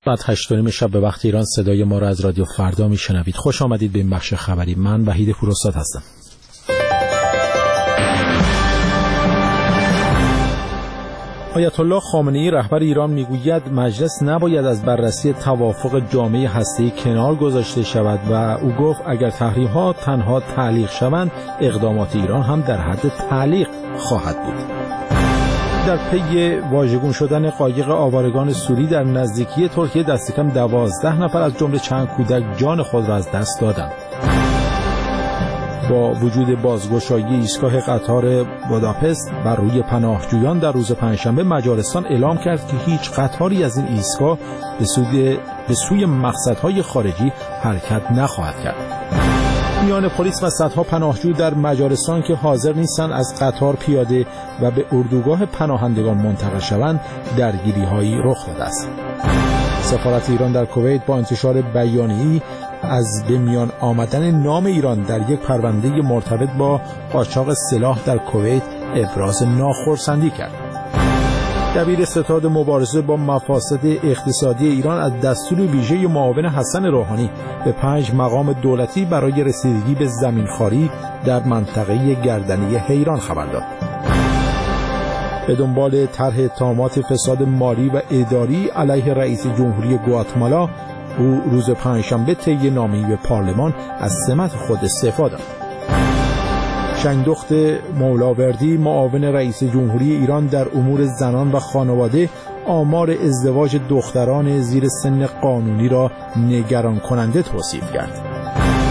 بعد 8:30 شب به وقت ایران صدای ما را از رادیو فردا میشنوید. خوش آمدید به این بخش خبری. من وحید پوراستاد هستم. آیت الله خامنه‌ای رهبر ایران میگوید مجلس نباید از بررسی توافق جامعه هسته‌ای کنار گذاشته شود و او گفت اگر تحریم‌ها تنها تعلیق شوند اقدامات ایران هم در حد تعلیق خواهد بود. در پی واژگون شدن قایق آوارگان سوری در نزدیکی ترکیه دست کم 12 نفر از جمله چند کودک جان خود را از دست دادند. با وجود بازگشایی ایستگاه قطار بوداپست بر روی پناهجویان در روز پنجشنبه، مجارستان اعلام کرد که هیچ قطاری از این ایستگاه به سوی مقصدهای خارجی حرکت نخواهد کرد. میان پلیس و صدها پناهجو در مجارستان که حاضر نیستند از قطار پیاده و به اردوگاه پناهندگان منتقل شوند درگیری‌هایی رخ داده است. سفارت ایران در کویت با انتشار بیانیه‌ای از به میان آمدن نام ایران در یک پرونده مرتبط با قاچاق سلاح در کویت ابراز ناخرسندی کرد. دبیر ستاد مبارزه با مفاسد اقتصادی ایران از دستور ویژه معاون حسن روحانی به 5 مقام دولتی برای رسیدگی به زمینخواری در منطقه گردنی حیران خبر داد. به دنبال طرح اتهامات فساد مالی و اداری علیه رئیس جمهوری گواتمالا، او روز پنجشنبه طی نامه‌ای به پارلمان از سمت خود استعفا داد. شنگدخت مولاوردی، معاون رئیس جمهوری ایران در امور زنان و خانواده، آمار ازدواج دختران زیر سن قانونی را نگران کننده توصیف کرد.